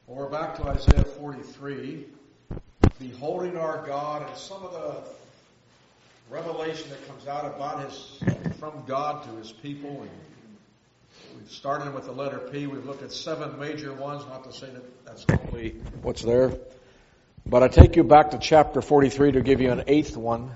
Well, we're back to Isaiah 43, beholding our God, and some of the revelation that comes out about from God to His people. And we've started with the letter P. We've looked at 7 major ones, not to say that that's only what's there. But I take you back to chapter 43 to give you an 8th one.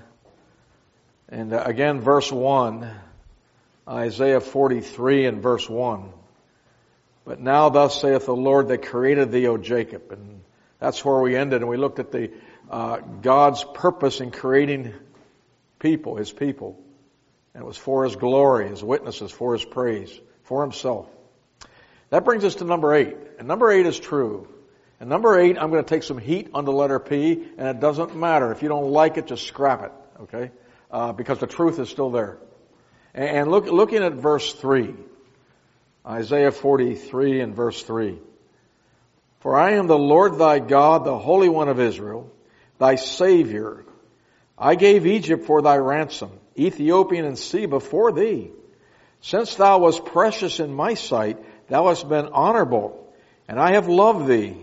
And again, verse 1, Isaiah 43 and verse 1. But now thus saith the Lord that created thee, O Jacob. And that's where we ended. And we looked at the God's purpose in creating people, His people. And it was for His glory, His witnesses, for His praise, for Himself. That brings us to number 8. And number 8 is true. And number 8, I'm going to take some heat on the letter P. And it doesn't matter. If you don't like it, just scrap it. Okay? Because the truth is still there. And looking at verse 3. Isaiah 43 and verse 3. For I am the Lord thy God, the Holy One of Israel, thy Savior. I gave Egypt for thy ransom, Ethiopian and Seba for thee. Since thou wast precious in my sight, thou hast been honorable, and I have loved thee.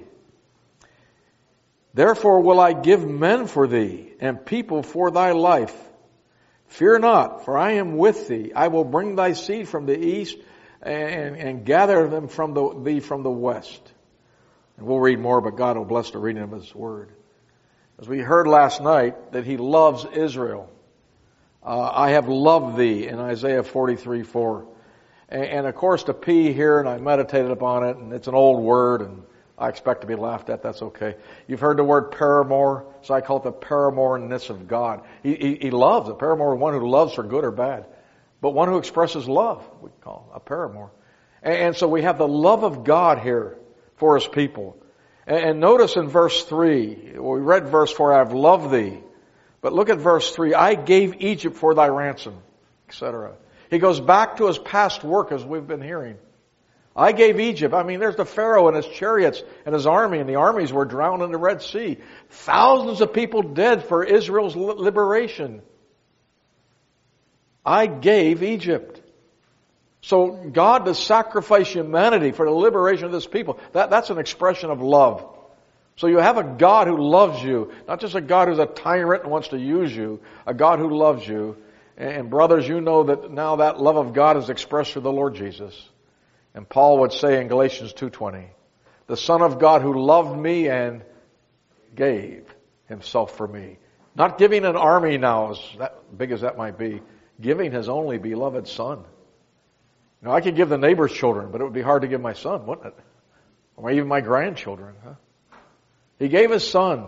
Therefore will I give men for thee, and people for thy life. Fear not, for I am with thee. I will bring thy seed from the east, and gather them from thee from the west. And we'll read more, but God will bless the reading of His Word. As we heard last night, that He loves Israel. I have loved thee in Isaiah 43:4. And of course the P here, and I meditated upon it, and it's an old word, and I expect to be laughed at. That's okay. You've heard the word paramour, so I call it the paramourness of God. He loves. A paramour, one who loves for good or bad. But one who expresses love, we call a paramour. And so we have the love of God here for His people. And notice in verse 3, we read verse 4, I have loved thee. But look at verse 3, I gave Egypt for thy ransom, etc. He goes back to His past work as we've been hearing. I gave Egypt. I mean, there's the Pharaoh and his chariots and his army, and the armies were drowned in the Red Sea. Thousands of people dead for Israel's liberation. I gave Egypt. So God to sacrifice humanity for the liberation of this people, that's an expression of love. So you have a God who loves you, not just a God who's a tyrant and wants to use you, a God who loves you. And brothers, you know that now that love of God is expressed through the Lord Jesus. And Paul would say in Galatians 2:20, the Son of God who loved me and gave Himself for me. Not giving an army now, as big as that might be, giving His only beloved Son. Now, I could give the neighbor's children, but it would be hard to give my son, wouldn't it? Or even my grandchildren. Huh? He gave His Son.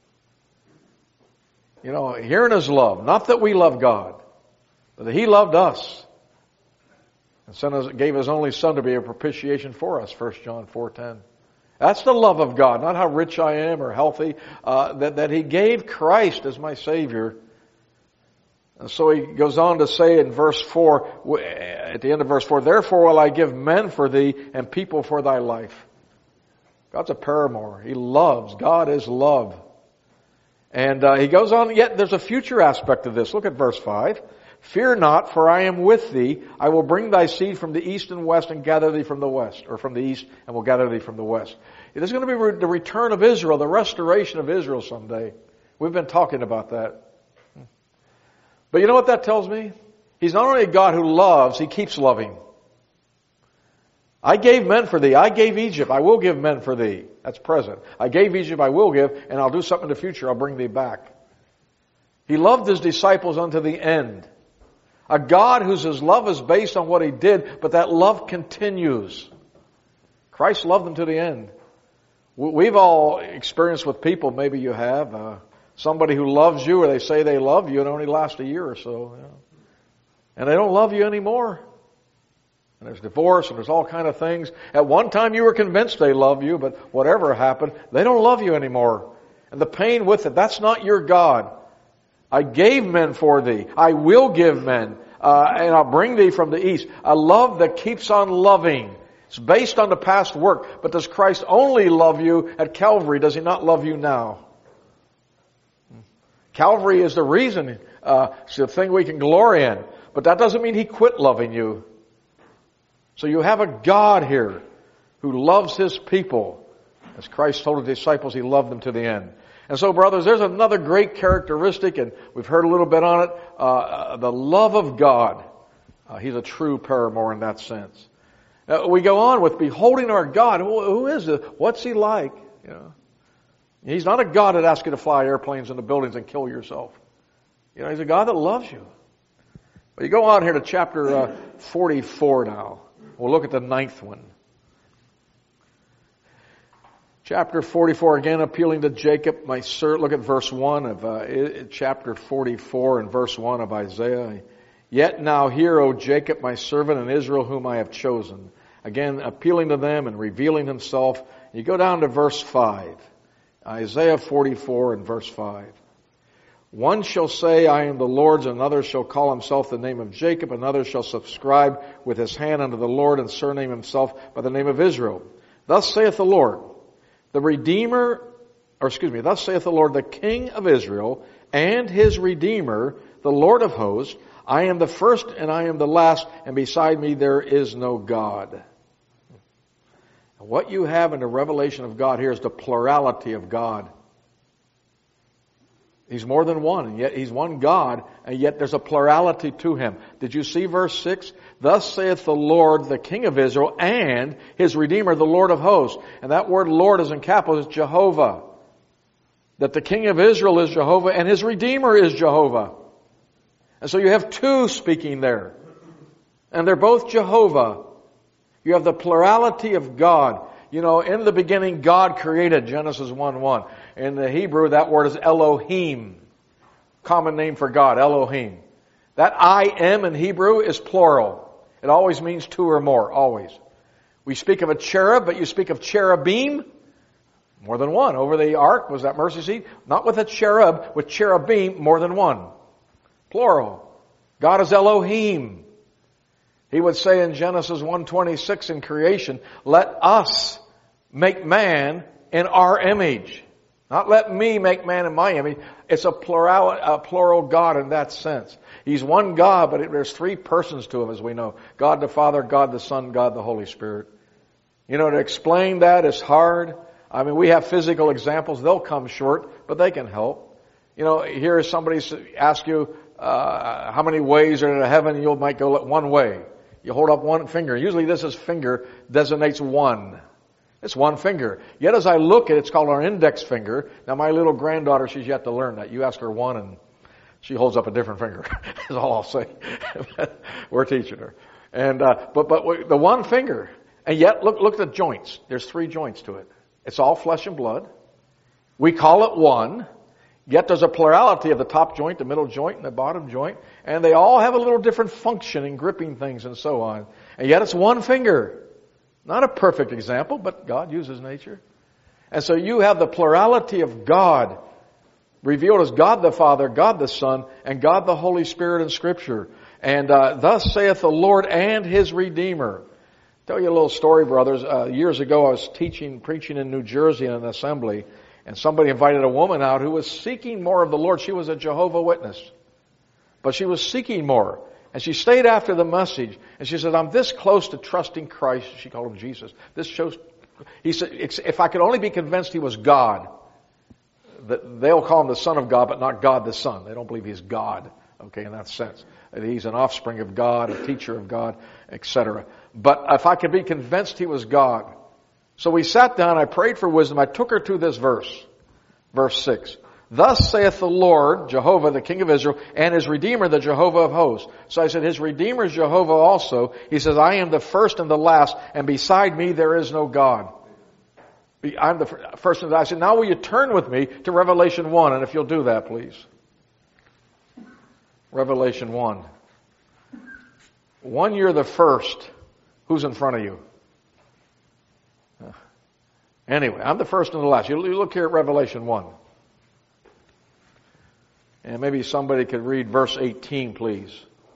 You know, herein is love. Not that we love God, but that He loved us. And gave His only Son to be a propitiation for us, 1 John 4:10. That's the love of God, not how rich I am or healthy, that He gave Christ as my Savior. And so He goes on to say in verse 4, at the end of verse 4, therefore will I give men for thee and people for thy life. God's a paramour. He loves. God is love. And He goes on, yet there's a future aspect of this. Look at verse 5. Fear not, for I am with thee. I will bring thy seed from the east and west and gather thee from the west, or from the east and will gather thee from the west. There's going to be the return of Israel, the restoration of Israel someday. We've been talking about that. But you know what that tells me? He's not only a God who loves, He keeps loving. I gave men for thee. I gave Egypt. I will give men for thee. That's present. I gave Egypt. I will give, and I'll do something in the future. I'll bring thee back. He loved His disciples unto the end. A God whose His love is based on what He did, but that love continues. Christ loved them to the end. We've all experienced with people, maybe you have, somebody who loves you, or they say they love you, and it only lasts a year or so. You know. And they don't love you anymore. And there's divorce, and there's all kind of things. At one time you were convinced they love you, but whatever happened, they don't love you anymore. And the pain with it, that's not your God. I gave men for thee. I will give men. And I'll bring thee from the east. A love that keeps on loving. It's based on the past work. But does Christ only love you at Calvary? Does He not love you now? Calvary is the reason. It's the thing we can glory in. But that doesn't mean He quit loving you. So you have a God here who loves His people. As Christ told his disciples, he loved them to the end. And so, brothers, there's another great characteristic, and we've heard a little bit on it, the love of God. He's a true paramour in that sense. We go on with beholding our God. Who is it? What's he like? You know, he's not a God that asks you to fly airplanes into buildings and kill yourself. You know, he's a God that loves you. But you go on here to chapter 44 now. We'll look at the 9th one. Chapter 44, again appealing to Jacob, my servant. Look at verse 1 of chapter 44 and verse 1 of Isaiah. Yet now hear, O Jacob, my servant, and Israel, whom I have chosen. Again, appealing to them and revealing himself. You go down to verse 5. Isaiah 44 and verse 5. One shall say, I am the Lord's, and another shall call himself the name of Jacob, another shall subscribe with his hand unto the Lord, and surname himself by the name of Israel. Thus saith the Lord, thus saith the Lord, the King of Israel, and his Redeemer, the Lord of hosts, I am the first and I am the last, and beside me there is no God. And what you have in the revelation of God here is the plurality of God. He's more than one, and yet he's one God, and yet there's a plurality to him. Did you see verse 6? Thus saith the Lord, the King of Israel, and his Redeemer, the Lord of hosts. And that word Lord is in capitals, it's Jehovah. That the King of Israel is Jehovah, and his Redeemer is Jehovah. And so you have two speaking there. And they're both Jehovah. You have the plurality of God. You know, in the beginning, God created, Genesis 1:1. In the Hebrew, that word is Elohim. Common name for God, Elohim. That I am in Hebrew is plural. It always means two or more, always. We speak of a cherub, but you speak of cherubim, more than one. Over the ark was that mercy seat. Not with a cherub, with cherubim, more than one. Plural. God is Elohim. He would say in Genesis 1:26 in creation, let us make man in our image. Not let me make man in my image. It's a plural God in that sense. He's one God, but there's three persons to him, as we know. God the Father, God the Son, God the Holy Spirit. You know, to explain that is hard. I mean, we have physical examples. They'll come short, but they can help. You know, here somebody ask you, how many ways are in heaven? You might go one way. You hold up one finger. Usually this finger designates one. It's one finger. Yet as I look at it, it's called our index finger. Now my little granddaughter, she's yet to learn that. You ask her one and she holds up a different finger. That's all I'll say. We're teaching her. And, but the one finger. And yet look at the joints. There's 3 joints to it. It's all flesh and blood. We call it one. Yet there's a plurality of the top joint, the middle joint, and the bottom joint. And they all have a little different function in gripping things and so on. And yet it's one finger. Not a perfect example, but God uses nature. And so you have the plurality of God revealed as God the Father, God the Son, and God the Holy Spirit in Scripture. And thus saith the Lord and his Redeemer. I'll tell you a little story, brothers. Years ago I was preaching in New Jersey in an assembly. And somebody invited a woman out who was seeking more of the Lord. She was a Jehovah's Witness. But she was seeking more. And she stayed after the message. And she said, I'm this close to trusting Christ. She called him Jesus. He said, if I could only be convinced he was God. They'll call him the Son of God, but not God the Son. They don't believe he's God. Okay, in that sense. That he's an offspring of God, a teacher of God, etc. But if I could be convinced he was God. So we sat down, I prayed for wisdom, I took her to this verse. Verse 6. Thus saith the Lord, Jehovah, the King of Israel, and his Redeemer, the Jehovah of hosts. So I said, his Redeemer is Jehovah also. He says, I am the first and the last, and beside me there is no God. I'm the first and the last. I said, now will you turn with me to Revelation 1, and if you'll do that, please. Revelation 1. One, you're the first. Who's in front of you? Anyway, I'm the first and the last. You look here at Revelation 1. And maybe somebody could read verse 18, please.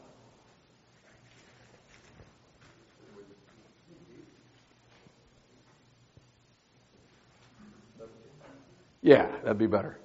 Yeah, that'd be better.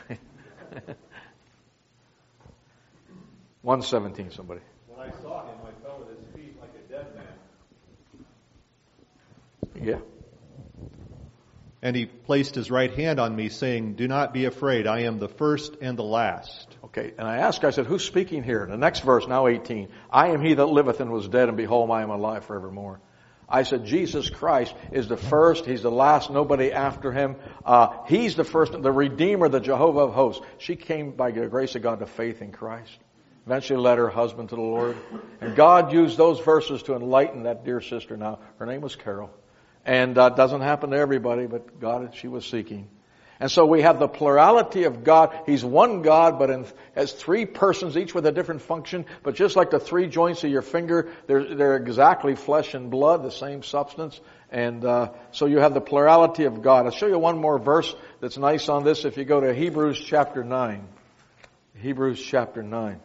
1:17, somebody. When I saw him, I fell at his feet like a dead man. Yeah. And he placed his right hand on me, saying, "Do not be afraid. I am the first and the last." Okay, and I said, who's speaking here? The next verse, now 18. I am he that liveth and was dead, and behold, I am alive forevermore. I said, Jesus Christ is the first, He's the last, nobody after Him. He's the first, the Redeemer, the Jehovah of hosts. She came by the grace of God to faith in Christ. Eventually led her husband to the Lord. And God used those verses to enlighten that dear sister now. Her name was Carol. And it doesn't happen to everybody, but God, she was seeking. And so we have the plurality of God. He's one God, but as three persons, each with a different function. But just like the three joints of your finger, they're exactly flesh and blood, the same substance. And so you have the plurality of God. I'll show you one more verse that's nice on this. If you go to Hebrews chapter 9. Hebrews chapter 9.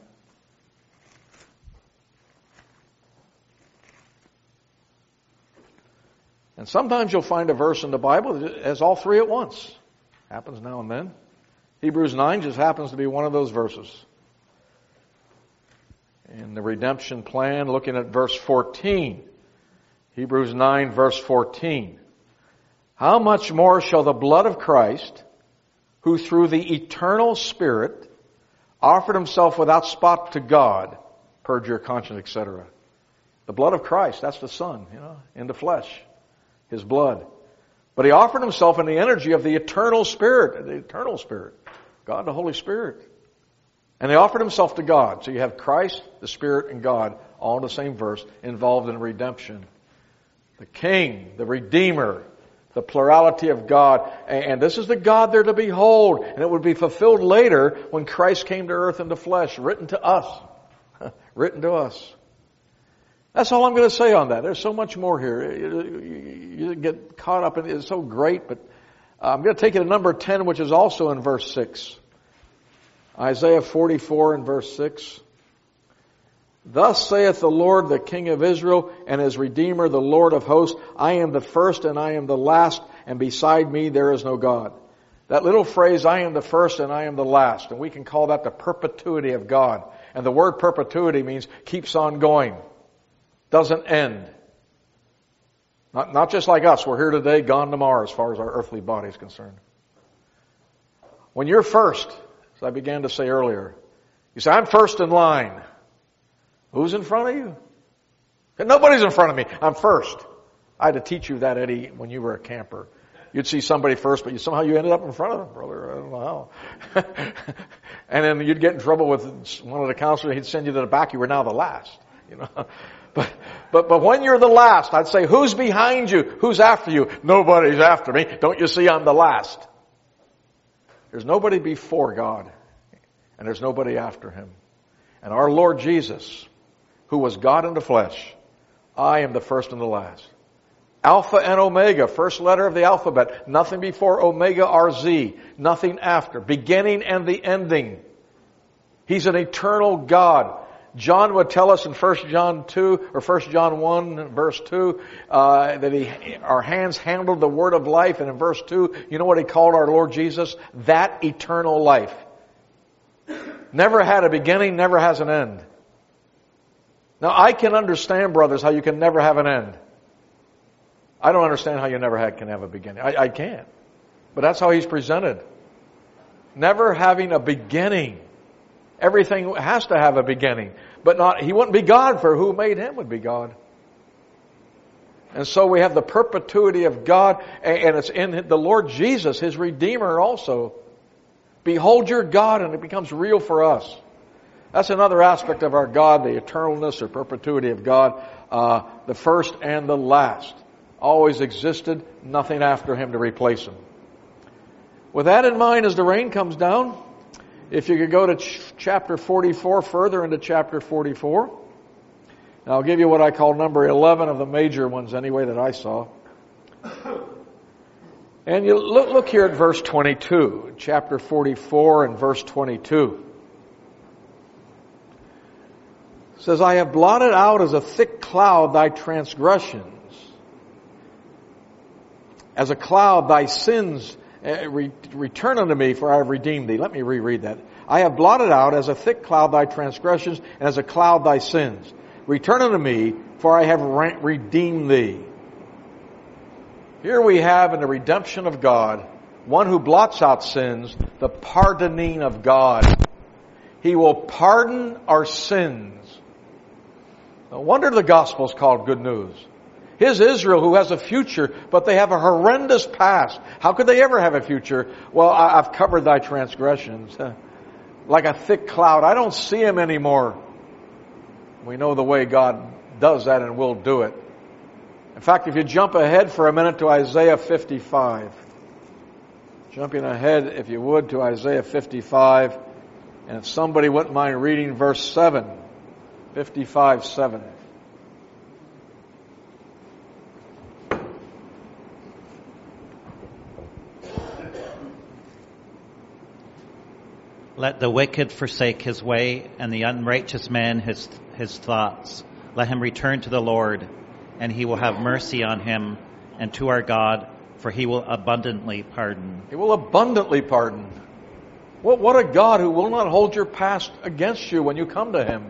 And sometimes you'll find a verse in the Bible that has all three at once. Happens now and then. Hebrews 9 just happens to be one of those verses. In the redemption plan, looking at verse 14. Hebrews 9 verse 14. How much more shall the blood of Christ, who through the eternal Spirit offered Himself without spot to God, purge your conscience, etc. The blood of Christ, that's the Son, in the flesh. His blood. But He offered Himself in the energy of the eternal Spirit. The eternal Spirit. God, the Holy Spirit. And He offered Himself to God. So you have Christ, the Spirit, and God, all in the same verse, involved in redemption. The King, the Redeemer, the plurality of God. And this is the God there to behold. And it would be fulfilled later when Christ came to earth in the flesh, written to us. Written to us. That's all I'm going to say on that. There's so much more here. You get caught up in it. It's so great, but I'm going to take you to number 10, which is also in verse 6. Isaiah 44 and verse 6. Thus saith the Lord, the King of Israel, and His Redeemer, the Lord of hosts, I am the first and I am the last, and beside me there is no God. That little phrase, I am the first and I am the last, and we can call that the perpetuity of God. And the word perpetuity means keeps on going. Doesn't end. Not just like us. We're here today, gone tomorrow as far as our earthly body is concerned. When you're first, as I began to say earlier, you say, I'm first in line. Who's in front of you? Nobody's in front of me. I'm first. I had to teach you that, Eddie, when you were a camper. You'd see somebody first, but somehow you ended up in front of them, brother. I don't know how. And then you'd get in trouble with one of the counselors. He'd send you to the back. You were now the last. But when you're the last, I'd say, who's behind you? Who's after you? Nobody's after me. Don't you see I'm the last? There's nobody before God, and there's nobody after Him. And our Lord Jesus, who was God in the flesh, I am the first and the last. Alpha and Omega, first letter of the alphabet. Nothing before Omega RZ. Nothing after. Beginning and the ending. He's an eternal God. John would tell us in 1 John 2 or 1 John 1 verse 2 that our hands handled the word of life, and in verse 2, you know what He called our Lord Jesus? That eternal life. Never had a beginning, never has an end. Now I can understand, brothers, how you can never have an end. I don't understand how you can have a beginning. I can't. But that's how He's presented. Never having a beginning. Everything has to have a beginning. But He wouldn't be God, for who made Him would be God. And so we have the perpetuity of God, and it's in the Lord Jesus, His Redeemer also. Behold your God, and it becomes real for us. That's another aspect of our God, the eternalness or perpetuity of God. The first and the last. Always existed, nothing after Him to replace Him. With that in mind, as the rain comes down, if you could go to chapter 44, further into chapter 44. And I'll give you what I call number 11 of the major ones anyway that I saw. And you look here at verse 22, chapter 44 and verse 22. It says, I have blotted out as a thick cloud thy transgressions. As a cloud thy sins return unto me, for I have redeemed thee. Let me reread that. I have blotted out as a thick cloud thy transgressions, and as a cloud thy sins. Return unto me, for I have redeemed thee. Here we have in the redemption of God, one who blots out sins, the pardoning of God. He will pardon our sins. No wonder the gospel is called good news. Here's Israel who has a future, but they have a horrendous past. How could they ever have a future? Well, I've covered thy transgressions. Like a thick cloud. I don't see them anymore. We know the way God does that and will do it. In fact, if you jump ahead for a minute to Isaiah 55. Jumping ahead, if you would, to Isaiah 55. And if somebody wouldn't mind reading verse 7. 55:7. Let the wicked forsake his way, and the unrighteous man his thoughts. Let him return to the Lord, and he will have mercy on him, and to our God, for he will abundantly pardon. He will abundantly pardon. What a God who will not hold your past against you when you come to Him.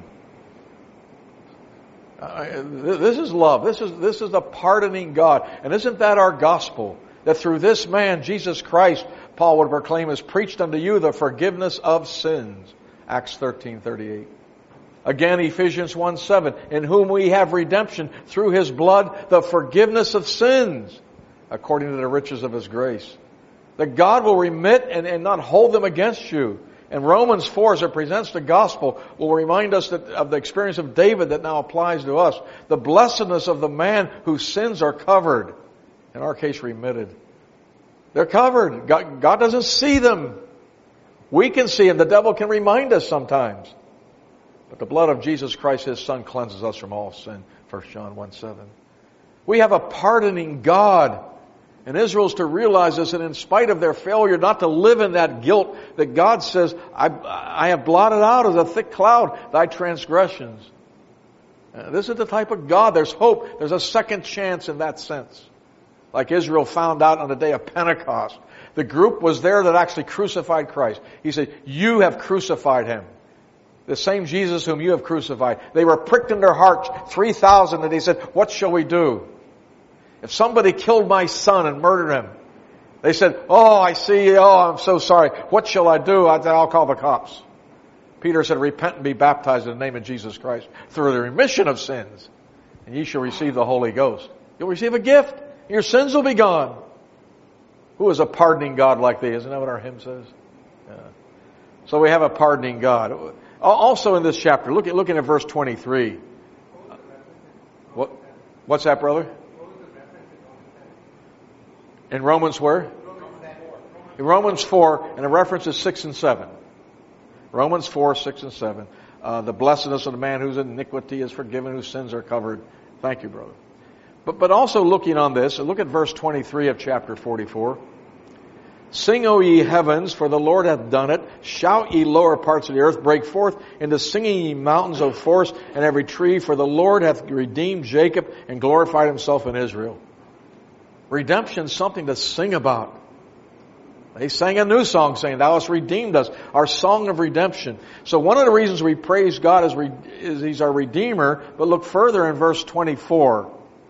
This is love. This is the pardoning God. And isn't that our gospel? That through this man, Jesus Christ, Paul would proclaim, has preached unto you the forgiveness of sins. Acts 13:38. Again, Ephesians 1:7, in whom we have redemption through His blood, the forgiveness of sins, according to the riches of His grace. That God will remit and not hold them against you. And Romans 4, as it presents the gospel, will remind us of the experience of David that now applies to us. The blessedness of the man whose sins are covered. In our case, remitted. They're covered. God doesn't see them. We can see them. The devil can remind us sometimes. But the blood of Jesus Christ, His Son, cleanses us from all sin. 1 John 1:7. We have a pardoning God. And Israel's to realize this, and in spite of their failure not to live in that guilt, that God says, I have blotted out as a thick cloud thy transgressions. This is the type of God. There's hope. There's a second chance in that sense. Like Israel found out on the day of Pentecost. The group was there that actually crucified Christ. He said, you have crucified Him. The same Jesus whom you have crucified. They were pricked in their hearts, 3,000, and He said, what shall we do? If somebody killed my son and murdered him, they said, oh, I see, oh, I'm so sorry. What shall I do? I said, I'll call the cops. Peter said, repent and be baptized in the name of Jesus Christ through the remission of sins, and ye shall receive the Holy Ghost. You'll receive a gift. Your sins will be gone. Who is a pardoning God like thee? Isn't that what our hymn says? Yeah. So we have a pardoning God. Also in this chapter, looking at verse 23. What's that, brother? In Romans where? In Romans 4, and the reference is 6 and 7. Romans 4, 6 and 7. The blessedness of the man whose iniquity is forgiven, whose sins are covered. Thank you, brother. But also looking on this, look at verse 23 of chapter 44. Sing, O ye heavens, for the Lord hath done it. Shout, ye lower parts of the earth. Break forth into singing, ye mountains of forest, and every tree. For the Lord hath redeemed Jacob and glorified Himself in Israel. Redemption is something to sing about. They sang a new song saying, Thou hast redeemed us. Our song of redemption. So one of the reasons we praise God is He's our Redeemer. But look further in verse 24.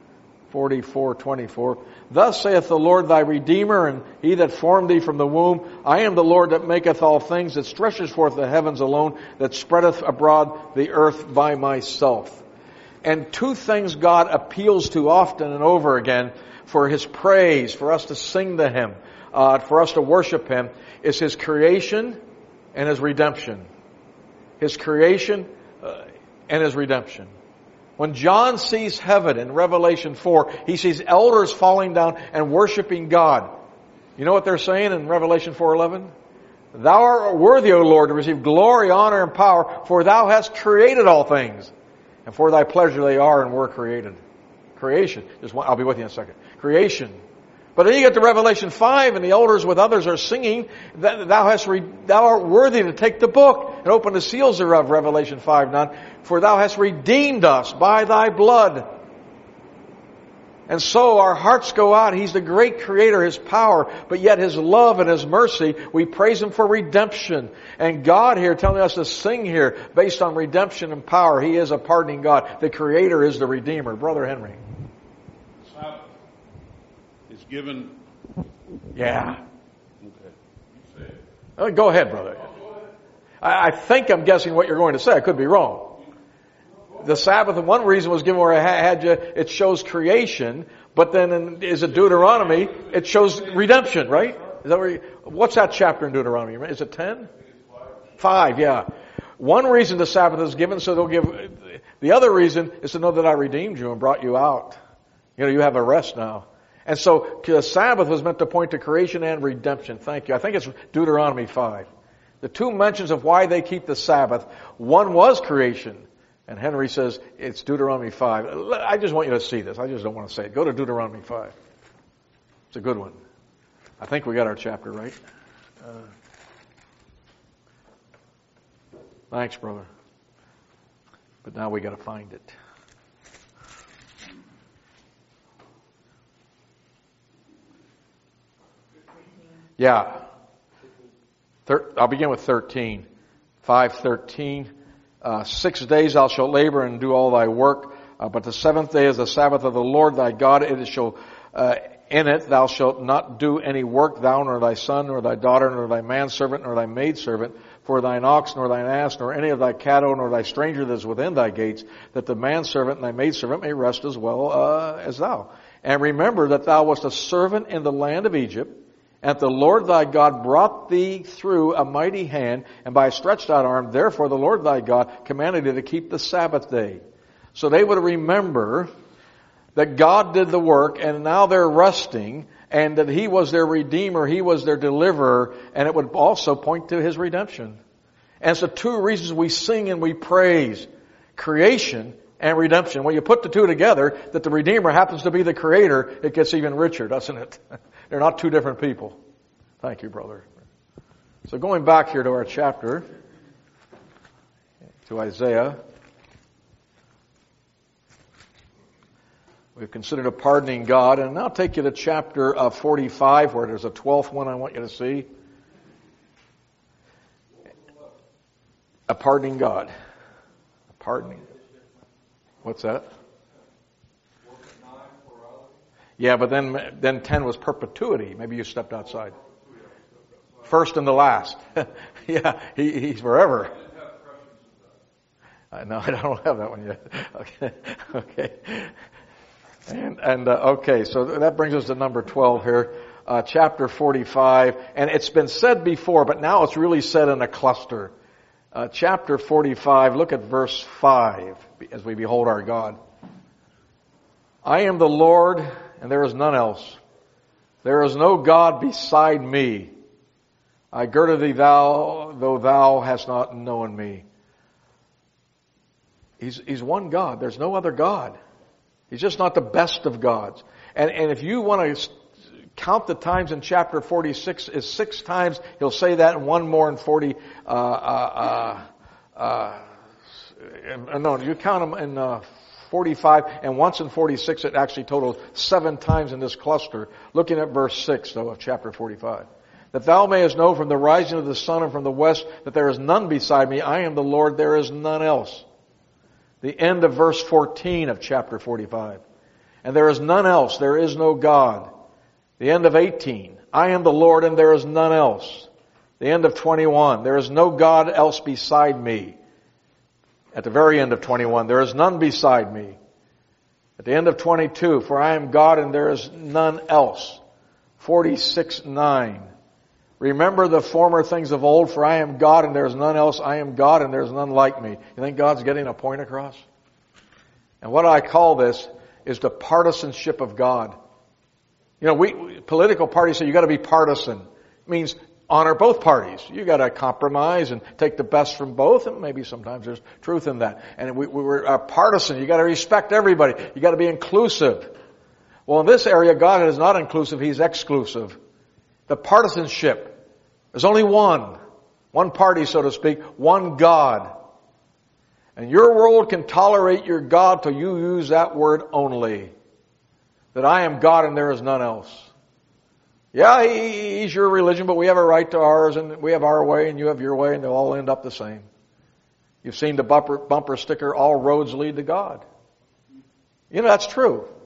44:24. Thus saith the Lord thy Redeemer, and He that formed thee from the womb. I am the Lord that maketh all things, that stretcheth forth the heavens alone, that spreadeth abroad the earth by myself. And two things God appeals to often and over again for His praise, for us to sing to Him, for us to worship Him, is His creation and His redemption. His creation and His redemption. When John sees heaven in Revelation 4, he sees elders falling down and worshiping God. You know what they're saying in Revelation 4:11? Thou art worthy, O Lord, to receive glory, honor, and power, for Thou hast created all things. And for Thy pleasure they are and were created. Creation. I'll be with you in a second. Creation. But then you get to Revelation 5, and the elders with others are singing, Thou art worthy to take the book and open the seals thereof, Revelation 5:9. For Thou hast redeemed us by Thy blood. And so our hearts go out. He's the great Creator, His power, but yet His love and His mercy, we praise Him for redemption. And God here telling us to sing here based on redemption and power. He is a pardoning God. The Creator is the Redeemer. Brother Henry. is given. Yeah. Okay. Go ahead, brother. I think I'm guessing what you're going to say. I could be wrong. The Sabbath, one reason was given where I had you, it shows creation, but then is it Deuteronomy? It shows redemption, right? Is that what's that chapter in Deuteronomy? Is it 10? 5, yeah. One reason the Sabbath is given, so they'll give, the other reason is to know that I redeemed you and brought you out. You have a rest now. And so the Sabbath was meant to point to creation and redemption. Thank you. I think it's Deuteronomy 5. The two mentions of why they keep the Sabbath, one was creation. And Henry says it's Deuteronomy 5. I just want you to see this. I just don't want to say it. Go to Deuteronomy 5. It's a good one. I think we got our chapter right. Thanks, brother. But now we got to find it. Yeah. I'll begin with 13. 5:13. 6 days thou shalt labor and do all thy work, but the seventh day is the Sabbath of the Lord thy God. In it thou shalt not do any work, thou nor thy son, nor thy daughter, nor thy manservant, nor thy maidservant, for thine ox, nor thine ass, nor any of thy cattle, nor thy stranger that is within thy gates, that the manservant and thy maidservant may rest as well as thou. And remember that thou wast a servant in the land of Egypt, and the Lord thy God brought thee through a mighty hand, and by a stretched out arm. Therefore the Lord thy God commanded thee to keep the Sabbath day. So they would remember that God did the work, and now they're resting, and that He was their Redeemer, He was their Deliverer, and it would also point to His redemption. And so two reasons we sing and we praise: creation and redemption. When you put the two together, that the Redeemer happens to be the Creator, it gets even richer, doesn't it? They're not two different people. Thank you, brother. So going back here to our chapter, to Isaiah, we've considered a pardoning God, and I'll take you to chapter 45, where there's a 12th one I want you to see. A pardoning God. A pardoning. What's that? Yeah, but then 10 was perpetuity. Maybe you stepped outside. First and the last. Yeah, he's forever. No, I don't have that one yet. Okay. And okay, so that brings us to number 12 here, chapter 45. And it's been said before, but now it's really said in a cluster. Chapter 45, look at verse 5, as we behold our God. I am the Lord, and there is none else. There is no God beside me. I girded thee, though thou hast not known me. He's one God. There's no other God. He's just not the best of gods. And if you want to count the times in chapter 46, is 6 times he'll say that, and one more in 40. No, you count them in 45, and once in 46. It actually totals 7 times in this cluster. Looking at verse 6, though, of chapter 45. That thou mayest know from the rising of the sun and from the west that there is none beside me. I am the Lord, there is none else. The end of verse 14 of chapter 45. And there is none else, there is no God. The end of 18. I am the Lord, and there is none else. The end of 21. There is no God else beside me. At the very end of 21. There is none beside me. At the end of 22. For I am God, and there is none else. 46:9. Remember the former things of old, for I am God and there is none else. I am God and there is none like me. You think God's getting a point across? And what I call this is the partisanship of God. You know, political parties say you got to be partisan. It means honor both parties. You got to compromise and take the best from both, and maybe sometimes there's truth in that. And we're partisan. You got to respect everybody. You got to be inclusive. Well, in this area, God is not inclusive. He's exclusive. The partisanship. There's only one party, so to speak, one God. And your world can tolerate your God till you use that word only. That I am God and there is none else. Yeah, He's your religion, but we have a right to ours, and we have our way and you have your way, and they'll all end up the same. You've seen the bumper sticker, all roads lead to God. You know, that's true.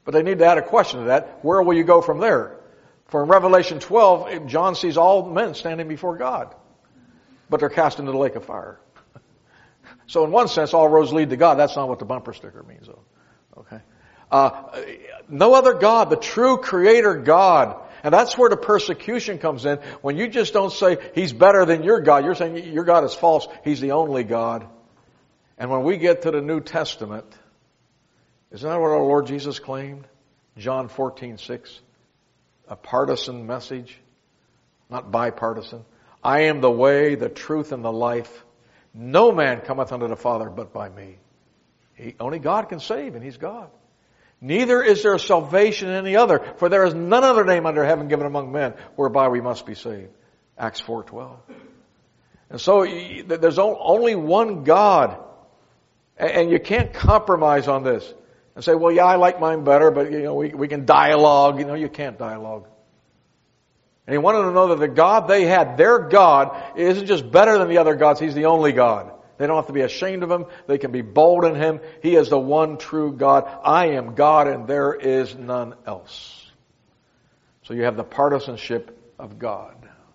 But they need to add a question to that. Where will you go from there? For in Revelation 12, John sees all men standing before God. But they're cast into the lake of fire. So in one sense, all roads lead to God. That's not what the bumper sticker means, though. Okay? No other God, the true Creator God. And that's where the persecution comes in. When you just don't say, He's better than your God, you're saying your God is false. He's the only God. And when we get to the New Testament, isn't that what our Lord Jesus claimed? John 14:6. A partisan message, not bipartisan. I am the way, the truth, and the life. No man cometh unto the Father but by me. Only God can save, and He's God. Neither is there salvation in any other, for there is none other name under heaven given among men whereby we must be saved. Acts 4:12. And so there's only one God. And you can't compromise on this and say, well, yeah, I like mine better, but we can dialogue. You can't dialogue. And he wanted to know that the God they had, their God, isn't just better than the other gods. He's the only God. They don't have to be ashamed of Him. They can be bold in Him. He is the one true God. I am God and there is none else. So you have the partisanship of God.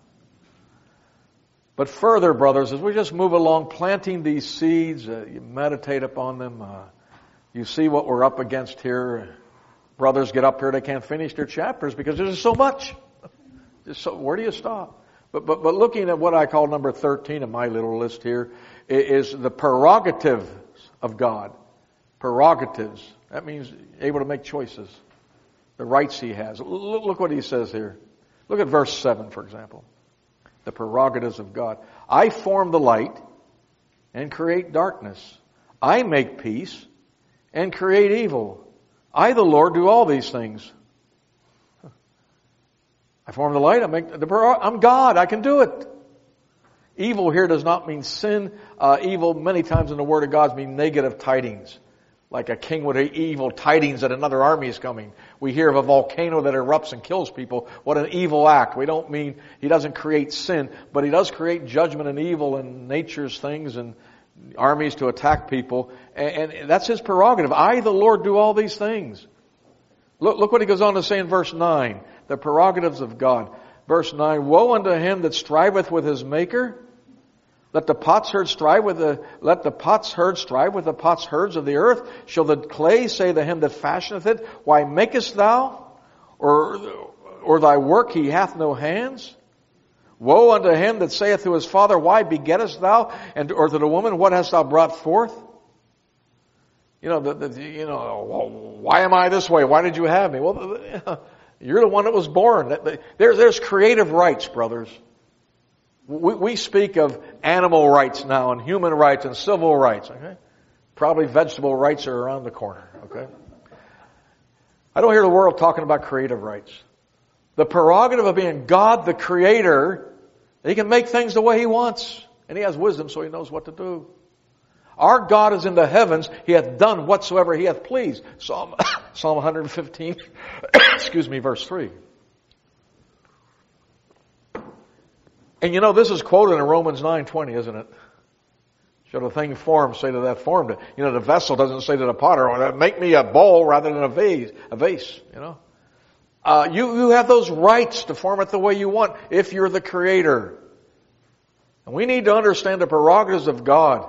But further, brothers, as we just move along planting these seeds, you meditate upon them, you see what we're up against here. Brothers get up here, they can't finish their chapters because there's so much. Where do you stop? But looking at what I call number 13 of my little list here is the prerogatives of God. Prerogatives. That means able to make choices. The rights He has. Look what He says here. Look at verse 7, for example. The prerogatives of God. I form the light and create darkness. I make peace and create evil. I, the Lord, do all these things. I form the light. I'm God. I can do it. Evil here does not mean sin. Evil many times in the Word of God means negative tidings. Like a king with evil tidings that another army is coming. We hear of a volcano that erupts and kills people. What an evil act. We don't mean He doesn't create sin, but He does create judgment and evil and nature's things and armies to attack people. And that's His prerogative. I, the Lord, do all these things. Look what He goes on to say in verse 9. The prerogatives of God. Verse 9, woe unto him that striveth with his maker. Let the potsherd strive with the potsherds of the earth. Shall the clay say to him that fashioneth it, why makest thou? Or thy work he hath no hands? Woe unto him that saith to his father, why begettest thou? Or to the woman, what hast thou brought forth? Why am I this way? Why did you have me? Well, you're the one that was born. There's creative rights, brothers. We speak of animal rights now and human rights and civil rights. Okay, probably vegetable rights are around the corner. Okay, I don't hear the world talking about creative rights. The prerogative of being God, the Creator, He can make things the way He wants, and He has wisdom, so He knows what to do. Our God is in the heavens. He hath done whatsoever He hath pleased. Psalm 115, verse 3. And this is quoted in Romans 9:20, isn't it? Shall the thing formed say to that formed it? The vessel doesn't say to the potter, make me a bowl rather than a vase. You have those rights to form it the way you want if you're the Creator. And we need to understand the prerogatives of God.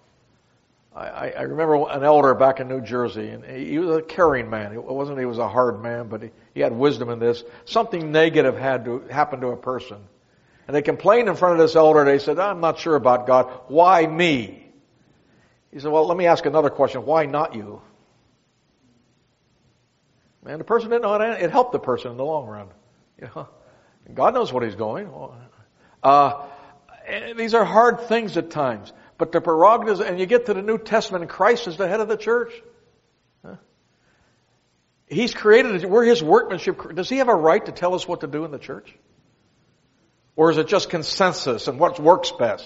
I remember an elder back in New Jersey, and he was a caring man. It wasn't he was a hard man, but he had wisdom in this. Something negative had to happen to a person. And they complained in front of this elder. They said, I'm not sure about God. Why me? He said, well, let me ask another question. Why not you? Man, the person didn't know how to answer. It helped the person in the long run. God knows what He's going. These are hard things at times. But the prerogatives, and you get to the New Testament, and Christ is the head of the church. He's created it. We're His workmanship. Does He have a right to tell us what to do in the church? Or is it just consensus and what works best?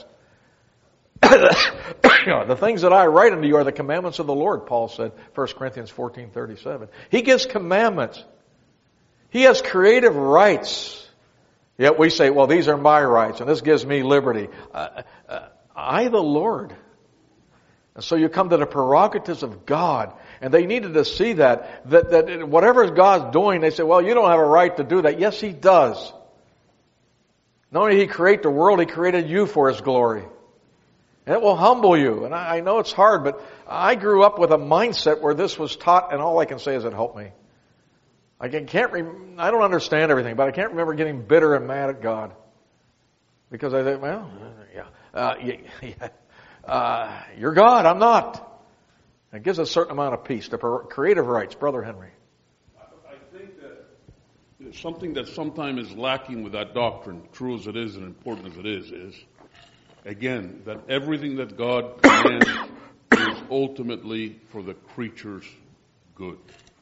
The things that I write unto you are the commandments of the Lord, Paul said, 1 Corinthians 14:37. He gives commandments. He has creative rights. Yet we say, well, these are my rights, and this gives me liberty. I, the Lord. And so you come to the prerogatives of God. And they needed to see that whatever God's doing, they say, well, you don't have a right to do that. Yes, He does. Not only did He create the world, He created you for His glory. And it will humble you. And I know it's hard, but I grew up with a mindset where this was taught, and all I can say is it helped me. I don't understand everything, but I can't remember getting bitter and mad at God. Because I think, well, you're God, I'm not. It gives a certain amount of peace. The creative rights, Brother Henry. I think that something that sometimes is lacking with that doctrine, true as it is and important as it is, again, that everything that God commands is ultimately for the creature's good.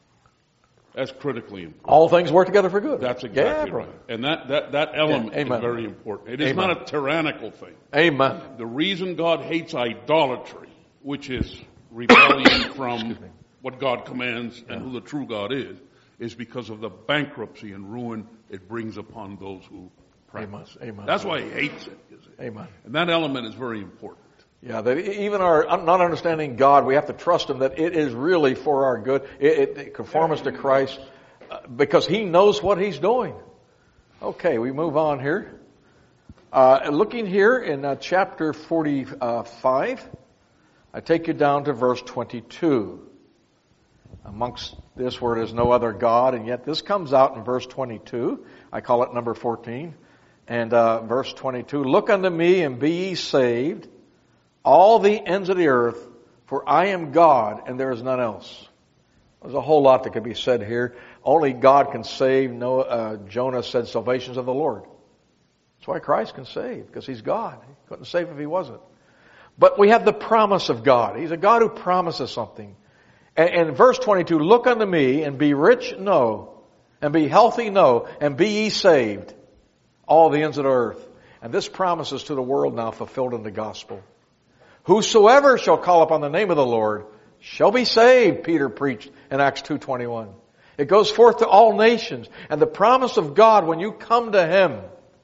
That's critically important. All things work together for good. That's exactly right. And that element is very important. It is not a tyrannical thing. Amen. The reason God hates idolatry, which is rebellion from what God commands and who the true God is because of the bankruptcy and ruin it brings upon those who practice. Amen. That's why He hates it. Amen. And that element is very important. Yeah, that even our not understanding God, we have to trust Him that it is really for our good. It conform us to Christ because He knows what He's doing. Okay, we move on here. Looking here in chapter 45, I take you down to verse 22. Amongst this word is no other God, and yet this comes out in verse 22. I call it number 14. And verse 22, look unto me and be ye saved, all the ends of the earth, for I am God and there is none else. There's a whole lot that could be said here. Only God can save. Jonah said, salvation's of the Lord. That's why Christ can save, because He's God. He couldn't save if He wasn't. But we have the promise of God. He's a God who promises something. And verse 22, look unto me and be rich, no, and be healthy, no, and be ye saved, all the ends of the earth. And this promise is to the world now fulfilled in the gospel. Whosoever shall call upon the name of the Lord shall be saved, Peter preached in Acts 2:21. It goes forth to all nations. And the promise of God when you come to Him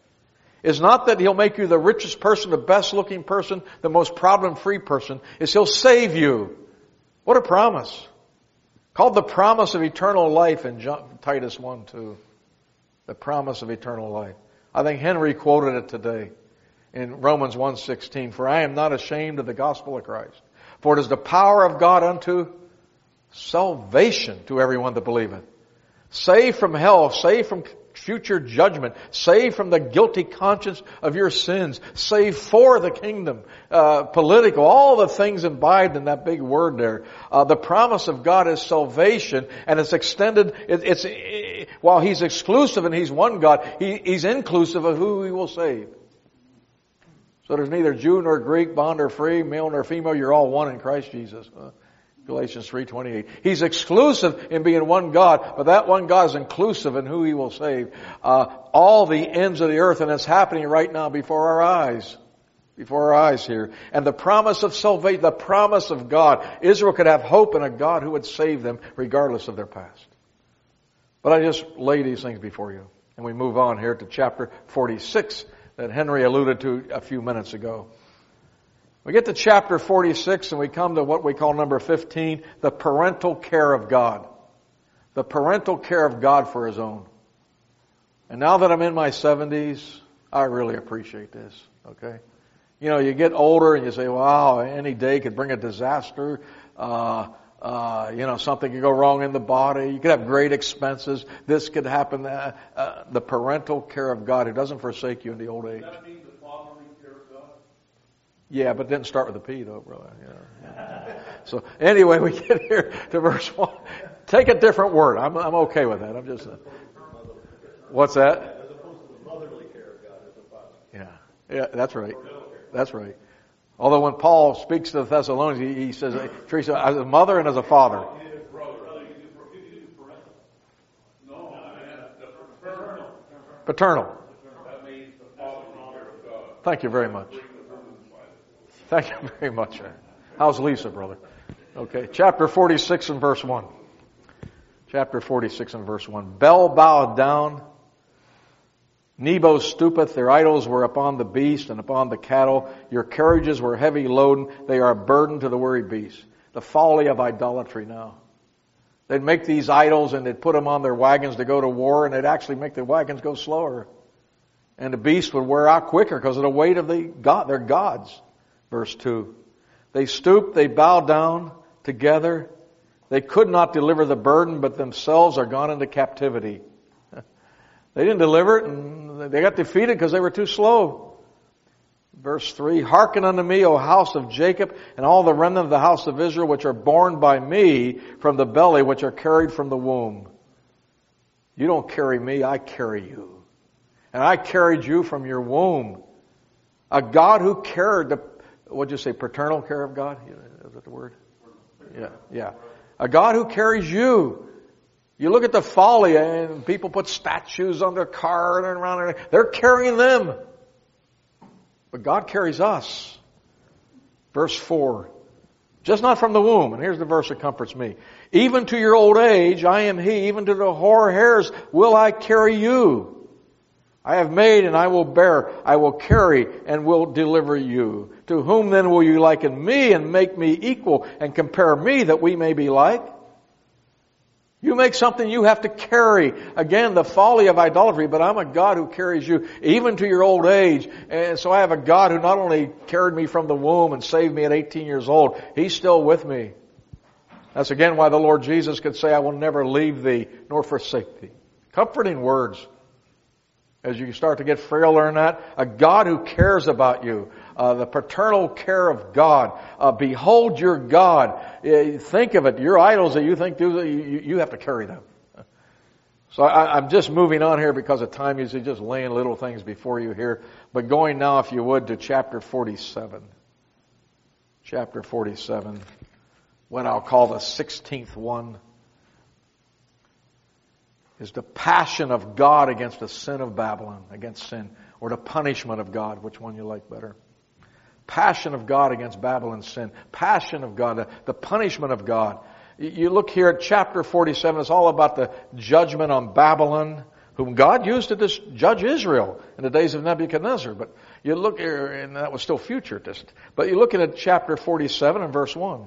is not that He'll make you the richest person, the best looking person, the most problem-free person. It's He'll save you. What a promise. Called the promise of eternal life in Titus 1:2. The promise of eternal life. I think Henry quoted it today in Romans 1:16. For I am not ashamed of the gospel of Christ. For it is the power of God unto salvation to everyone that believeth. Saved from hell, saved from future judgment, saved from the guilty conscience of your sins, saved for the kingdom, political, all the things imbibed in that big word there. The promise of God is salvation, and it's extended, while He's exclusive and He's one God, He's inclusive of who He will save. So there's neither Jew nor Greek, bond or free, male nor female, you're all one in Christ Jesus. Galatians 3:28. He's exclusive in being one God, but that one God is inclusive in who He will save. All the ends of the earth, and it's happening right now before our eyes. Before our eyes here. And the promise of salvation, the promise of God. Israel could have hope in a God who would save them regardless of their past. But I just lay these things before you. And we move on here to chapter 46 that Henry alluded to a few minutes ago. We get to chapter 46 and we come to what we call number 15, the parental care of God. The parental care of God for His own. And now that I'm in my 70s, I really appreciate this, okay? You know, you get older and you say, wow, any day could bring a disaster. Something could go wrong in the body. You could have great expenses. This could happen. The parental care of God who doesn't forsake you in the old age. Does that mean the fatherly care of God? Yeah, but it didn't start with a P though, brother. Yeah. So anyway, we get here to verse 1. Take a different word. I'm okay with that. I'm just... what's that? As opposed to the motherly care of God as a father. Yeah, that's right. That's right. Although when Paul speaks to the Thessalonians, he says, treats them as a mother and as a father. Paternal. That means the fatherly care of God. Thank you very much. Thank you very much. How's Lisa, brother? Okay, chapter 46 and verse 1. Chapter 46 and verse 1. Bel bowed down. Nebo stoopeth, their idols were upon the beast and upon the cattle. Your carriages were heavy loaden, they are a burden to the weary beast. The folly of idolatry now. They'd make these idols and they'd put them on their wagons to go to war, and they'd actually make the wagons go slower. And the beast would wear out quicker because of the weight of their gods. Verse 2. They stooped, they bowed down together. They could not deliver the burden, but themselves are gone into captivity. They didn't deliver it, and they got defeated because they were too slow. Verse 3, hearken unto me, O house of Jacob, and all the remnant of the house of Israel, which are born by me from the belly, which are carried from the womb. You don't carry me, I carry you. And I carried you from your womb. A God who cared, what'd you say, paternal care of God? Is that the word? Yeah. A God who carries you. You look at the folly, and people put statues on their car and around. They're carrying them. But God carries us. Verse 4. Just not from the womb. And here's the verse that comforts me. Even to your old age, I am He. Even to the hoar hairs will I carry you. I have made and I will bear. I will carry and will deliver you. To whom then will you liken me and make me equal and compare me that we may be like? You make something you have to carry. Again, the folly of idolatry, but I'm a God who carries you even to your old age. And so I have a God who not only carried me from the womb and saved me at 18 years old, He's still with me. That's again why the Lord Jesus could say, I will never leave thee nor forsake thee. Comforting words. As you start to get frailer in that, a God who cares about you, the paternal care of God. Behold your God. Think of it. Your idols that you think do, you have to carry them. So I'm just moving on here because of time. Usually just laying little things before you here. But going now, if you would, to chapter 47. Chapter 47. What I'll call the 16th one. Is the passion of God against the sin of Babylon, against sin, or the punishment of God, which one you like better? Passion of God against Babylon's sin. Passion of God, the punishment of God. You look here at chapter 47, it's all about the judgment on Babylon, whom God used to judge Israel in the days of Nebuchadnezzar. But you look here, and that was still futurist. But you look at chapter 47 and verse 1.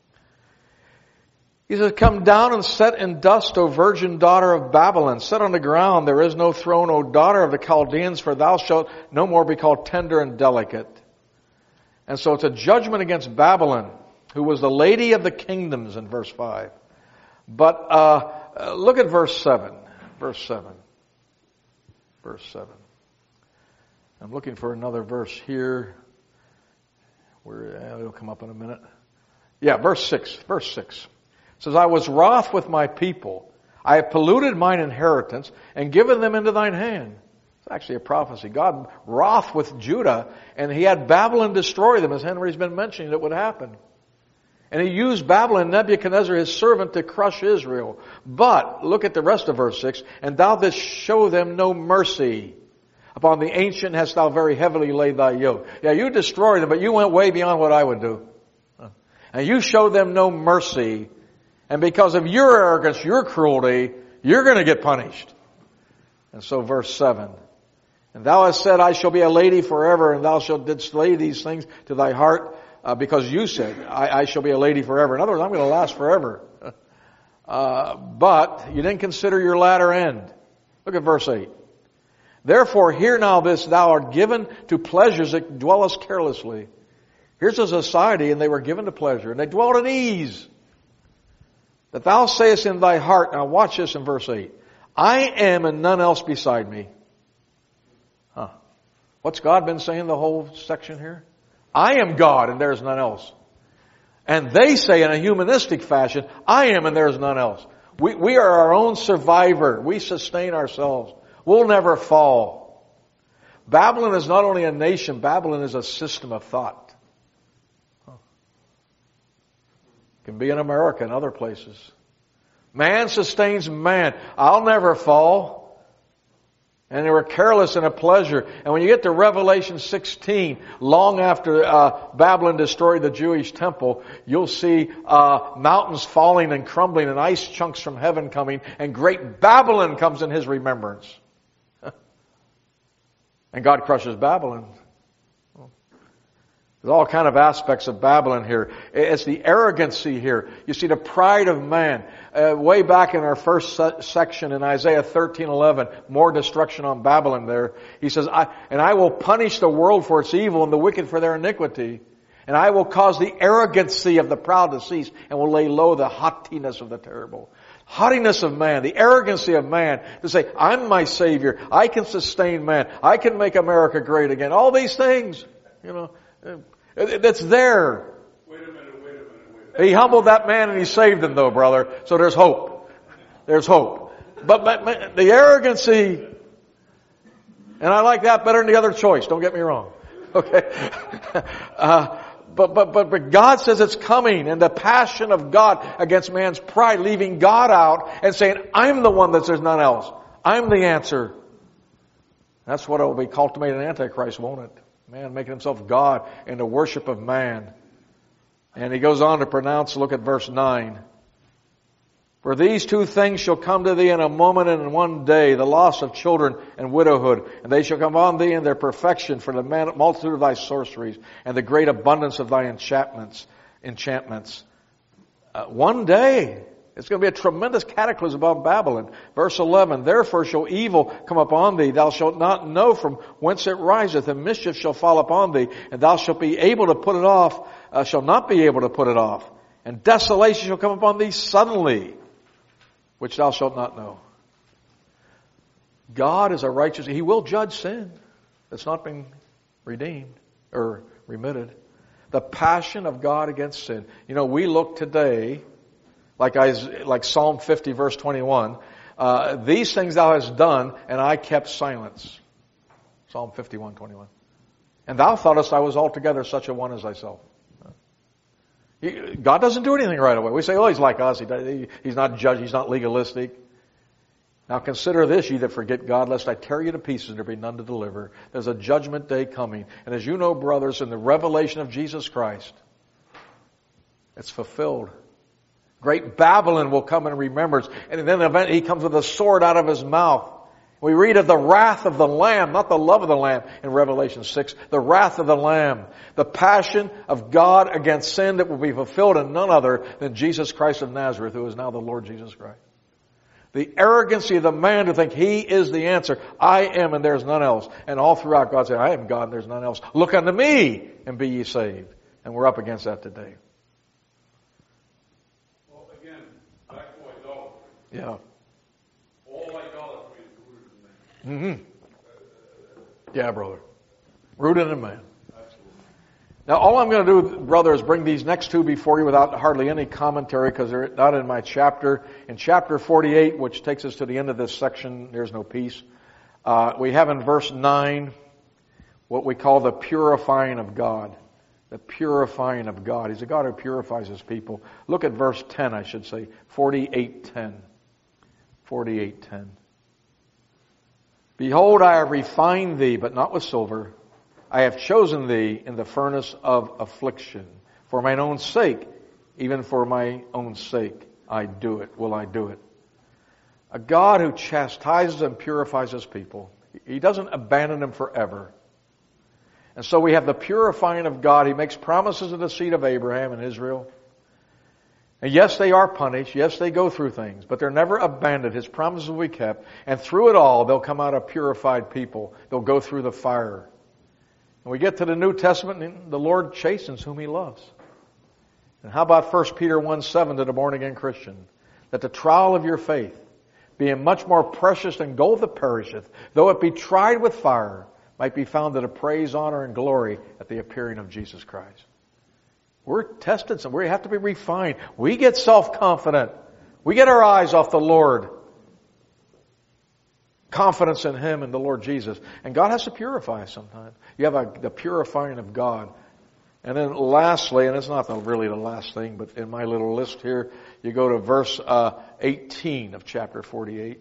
He says, come down and set in dust, O virgin daughter of Babylon. Set on the ground, there is no throne, O daughter of the Chaldeans, for thou shalt no more be called tender and delicate. And so it's a judgment against Babylon, who was the lady of the kingdoms in verse 5. But look at verse 7. Verse 7. Verse 7. I'm looking for another verse here. It'll come up in a minute. Yeah, verse 6. Verse 6. It says, I was wroth with my people. I have polluted mine inheritance and given them into thine hand. It's actually a prophecy. God wroth with Judah, and He had Babylon destroy them, as Henry's been mentioning it would happen. And He used Babylon, Nebuchadnezzar, His servant, to crush Israel. But, look at the rest of verse 6, and thou didst show them no mercy. Upon the ancient hast thou very heavily laid thy yoke. Yeah, you destroyed them, but you went way beyond what I would do. And you showed them no mercy. And because of your arrogance, your cruelty, you're going to get punished. And so verse 7. And thou hast said, I shall be a lady forever, and thou didst lay these things to thy heart, because you said, I shall be a lady forever. In other words, I'm going to last forever. But you didn't consider your latter end. Look at verse 8. Therefore, hear now this, thou art given to pleasures that dwellest carelessly. Here's a society, and they were given to pleasure, and they dwelt at ease. That thou sayest in thy heart, now watch this in verse 8, I am and none else beside me. What's God been saying the whole section here? I am God and there is none else. And they say in a humanistic fashion, I am and there is none else. We are our own survivor. We sustain ourselves. We'll never fall. Babylon is not only a nation, Babylon is a system of thought. Can be in America and other places. Man sustains man. I'll never fall. And they were careless in a pleasure. And when you get to Revelation 16, long after Babylon destroyed the Jewish temple, you'll see mountains falling and crumbling and ice chunks from heaven coming, and great Babylon comes in His remembrance. And God crushes Babylon. There's all kind of aspects of Babylon here. It's the arrogancy here. You see the pride of man. Way back in our first section in Isaiah 13:11, more destruction on Babylon there. He says, I will punish the world for its evil and the wicked for their iniquity. And I will cause the arrogancy of the proud to cease and will lay low the haughtiness of the terrible. Haughtiness of man, the arrogancy of man to say, I'm my Savior. I can sustain man. I can make America great again. All these things, it's there. Wait a minute. He humbled that man and he saved him though, brother. So there's hope. There's hope. But the arrogancy, and I like that better than the other choice. Don't get me wrong. Okay. But God says it's coming, and the passion of God against man's pride, leaving God out and saying, I'm the one that there's none else. I'm the answer. That's what it will be cultivated in Antichrist, won't it? Man making himself God in the worship of man. And he goes on to pronounce, look at verse 9. For these two things shall come to thee in a moment and in one day, the loss of children and widowhood. And they shall come on thee in their perfection for the multitude of thy sorceries and the great abundance of thy enchantments. One day, it's going to be a tremendous cataclysm upon Babylon. Verse 11, therefore shall evil come upon thee. Thou shalt not know from whence it riseth, and mischief shall fall upon thee, and thou shalt be able to put it off, shall not be able to put it off. And desolation shall come upon thee suddenly, which thou shalt not know. God is a righteous, He will judge sin that's not been redeemed or remitted. The passion of God against sin. We look today, like Psalm 50 verse 21, these things thou hast done, and I kept silence. Psalm 51:21. And thou thoughtest I was altogether such a one as thyself. God doesn't do anything right away. We say, He's like us. He's not judge. He's not legalistic. Now consider this, ye that forget God, lest I tear you to pieces and there be none to deliver. There's a judgment day coming. And as you know, brothers, in the revelation of Jesus Christ, it's fulfilled. Great Babylon will come in remembrance. And then eventually He comes with a sword out of His mouth. We read of the wrath of the Lamb, not the love of the Lamb in Revelation 6. The wrath of the Lamb. The passion of God against sin that will be fulfilled in none other than Jesus Christ of Nazareth, who is now the Lord Jesus Christ. The arrogancy of the man to think he is the answer. I am and there's none else. And all throughout God said, I am God and there's none else. Look unto me and be ye saved. And we're up against that today. Well, again, back to idolatry. Yeah. All idolatry is rooted in man. Mm-hmm. Yeah, brother. Rooted in man. Now, all I'm going to do, brother, is bring these next two before you without hardly any commentary because they're not in my chapter. In chapter 48, which takes us to the end of this section, there's no peace. We have in verse 9 what we call the purifying of God. The purifying of God. He's a God who purifies His people. Look at verse 10, I should say. 48:10. 48:10. Behold, I have refined thee, but not with silver. I have chosen thee in the furnace of affliction. For mine own sake, even for my own sake, I do it. Will I do it? A God who chastises and purifies His people. He doesn't abandon them forever. And so we have the purifying of God. He makes promises to the seed of Abraham and Israel. And yes, they are punished. Yes, they go through things. But they're never abandoned. His promises will be kept. And through it all, they'll come out a purified people. They'll go through the fire. And we get to the New Testament, and the Lord chastens whom He loves. And how about 1 Peter 1:7 to the born-again Christian? That the trial of your faith, being much more precious than gold that perisheth, though it be tried with fire, might be found to the praise, honor, and glory at the appearing of Jesus Christ. We're tested, so we have to be refined. We get self-confident. We get our eyes off the Lord. Confidence in Him and the Lord Jesus. And God has to purify us sometimes. You have the purifying of God. And then lastly, and it's not really the last thing, but in my little list here, you go to verse 18 of chapter 48.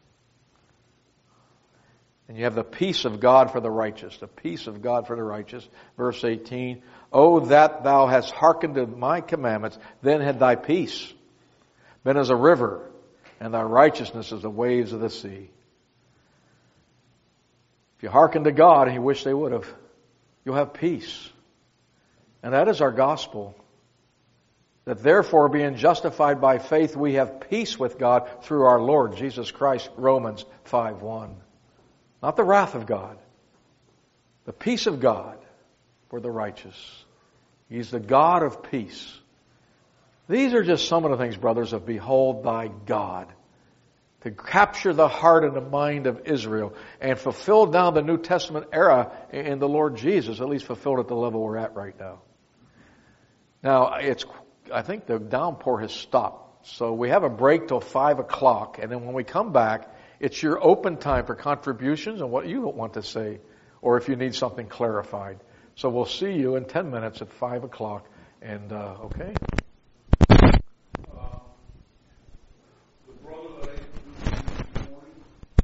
And you have the peace of God for the righteous. The peace of God for the righteous. Verse 18. Oh, that thou hast hearkened to my commandments, then had thy peace been as a river, and thy righteousness as the waves of the sea. If you hearken to God, and you wish they would have, you'll have peace. And that is our gospel. That therefore, being justified by faith, we have peace with God through our Lord Jesus Christ, Romans 5:1. Not the wrath of God. The peace of God for the righteous. He's the God of peace. These are just some of the things, brothers, of behold thy God. To capture the heart and the mind of Israel and fulfill down the New Testament era in the Lord Jesus, at least fulfilled at the level we're at right now. Now, I think the downpour has stopped. So we have a break till 5 o'clock, and then when we come back, it's your open time for contributions and what you want to say, or if you need something clarified. So we'll see you in 10 minutes at 5 o'clock. And, okay.